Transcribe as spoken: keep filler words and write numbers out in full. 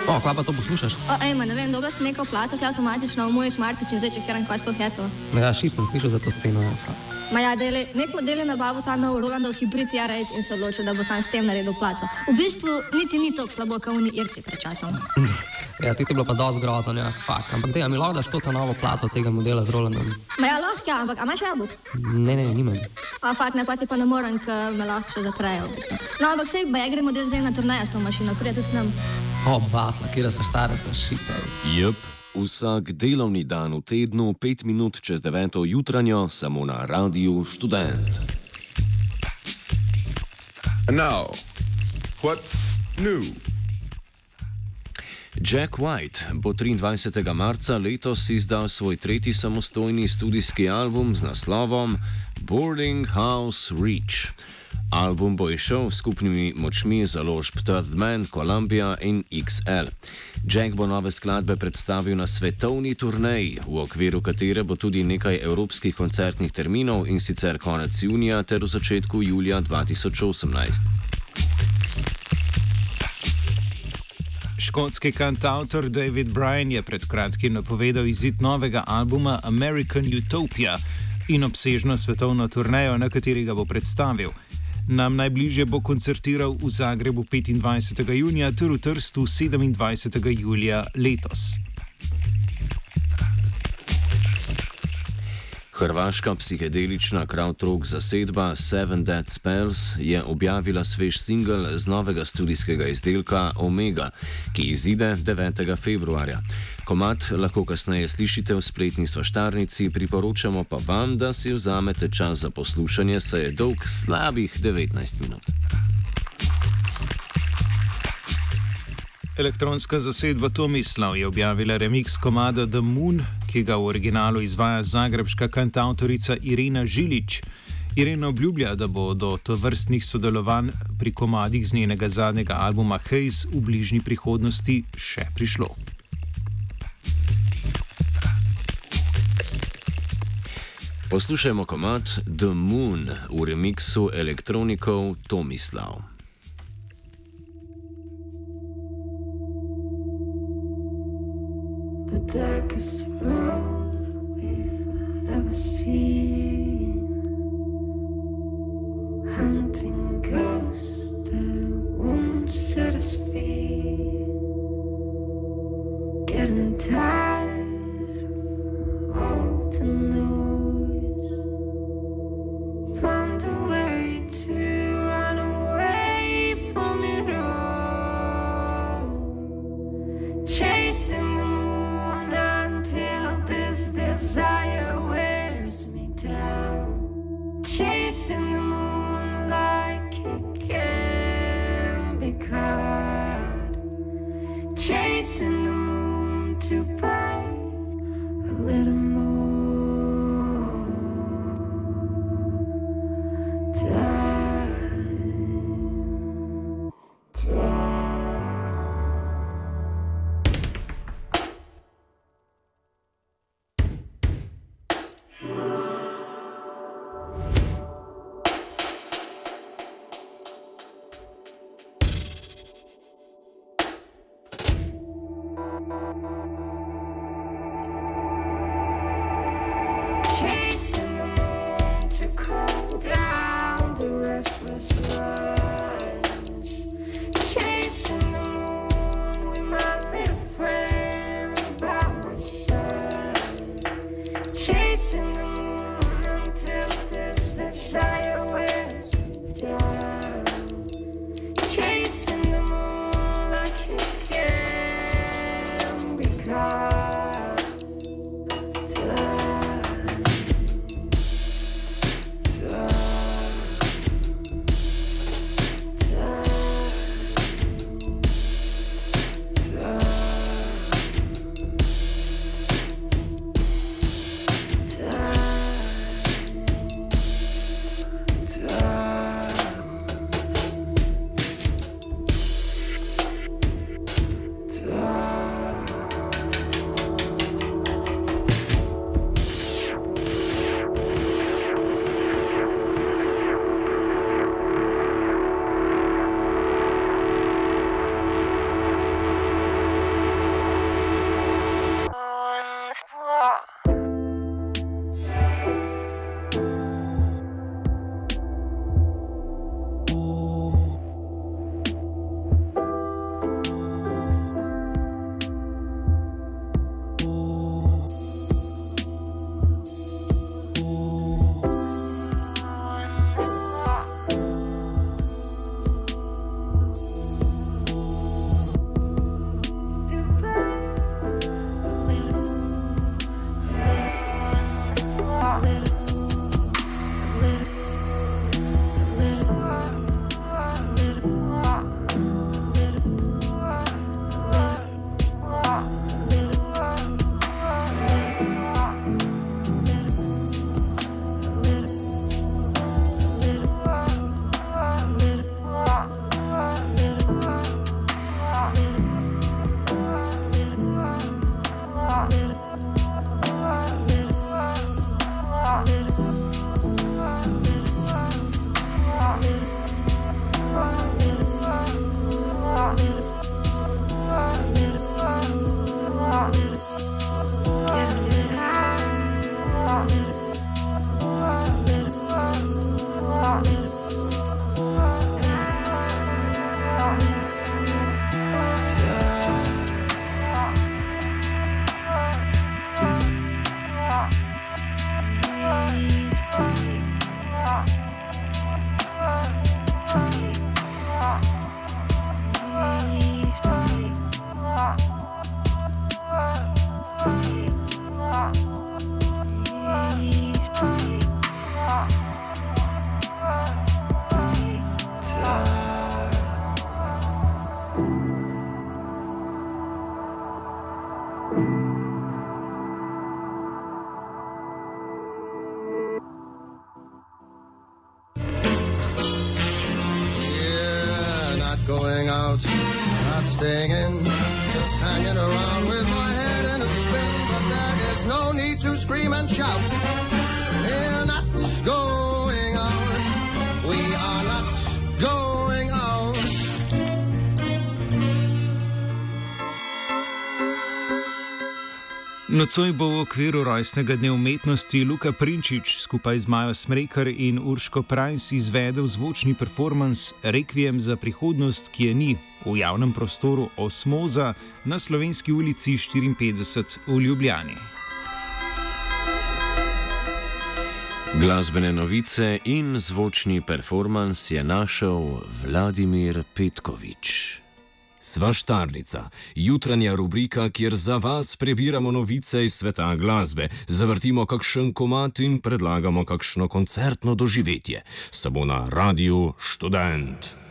O, kva pa to poslušaš? O, ejma, ne vem, dobro si neko plato, ti avtomatično v moj smartič in zdaj, če kjeran kaj sploh je to. Ja, šit sem slišal za to sceno, ja. Ma ja, dele, nek model je nabavil ta nov Rolandov hibrid R osem in se odločil, da bo sam s tem naredil plato. V bistvu niti ni toliko slabo, kot oni Irci pred časom. Ja, ti to bilo pa dosti grozno, ja, fakt. Ampak dej, a mi lahko daš to ta novo plato tega modela z Rolandom? Ma ja, lahko, ja, ampak a imaš jabolk? Ne, ne, nimam. A fakt, ne, pa ti pa ne morem, ker me lahko še zaprejo. No, ampak sej, ba ja gremo del zdaj na turnejo s to mašino, prija tudi nam. O, basna, kjera sva štareca, šita. Jep, vsak delovni dan v tednu, pet minut čez deveto jutranjo, samo na Radiu Študent. And now, what's new? Jack White bo triindvajsetega marca letos izdal svoj tretji samostojni studijski album z naslovom Boarding House Reach. Album bo izšel s skupnimi močmi založb Third Man, Columbia in X L. Jack bo nove skladbe predstavil na svetovni turneji, v okviru katere bo tudi nekaj evropskih koncertnih terminov, in sicer konec junija ter v začetku julija dva tisoč osemnajst. Škotski kantavtor David Bryan je pred kratkim napovedal izid novega albuma American Utopia in obsežno svetovno turnejo, na kateri ga bo predstavil. Nam najbližje bo koncertiral v Zagrebu petindvajsetega junija ter v Trstu sedemindvajsetega julija letos. Hrvaška psihedelična krautrock zasedba Seven Dead Spells je objavila svež singel z novega studijskega izdelka Omega, ki izide devetega februarja. Komad lahko kasneje slišite v spletni svaštarnici, priporočamo pa vam, da si vzamete čas za poslušanje, saj je dolg slabih devetnajst minut. Elektronska zasedba Tomislav je objavila remix komada The Moon, ki ga v originalu izvaja zagrebška kantavtorica Irena Žilič. Irena obljublja, da bo do tovrstnih sodelovanj pri komadih z njenega zadnjega albuma Haze v bližnji prihodnosti še prišlo. Poslušajmo komad The Moon v remixu elektronikov Tomislav. The darkest road we've ever seen, hunting ghosts that won't set us free, getting tired of all the noise, find a way to run away from it all, chasing the till this desire wears me down, chasing the moon like it can be caught, chasing the moon to buy a little more time, time. going out, not staying in, just hanging around with my head in a spin. But there is no need to scream and shout. We're not going out. We are not going out. Nocoj bo v okviru rojstnega dne umetnosti Luka Prinčič skupaj z Majo Smrekar in Urško Prajs izvedel zvočni performans Rekviem za prihodnost, ki je ni, v javnem prostoru Osmoza na Slovenski ulici štiriinpetdeset v Ljubljani. Glasbene novice in zvočni performans je našel Vladimir Petkovič. Svaštarnica, jutranja rubrika, kjer za vas prebiramo novice iz sveta glasbe, zavrtimo kakšen komad in predlagamo kakšno koncertno doživetje. Samo na Radiu Študent.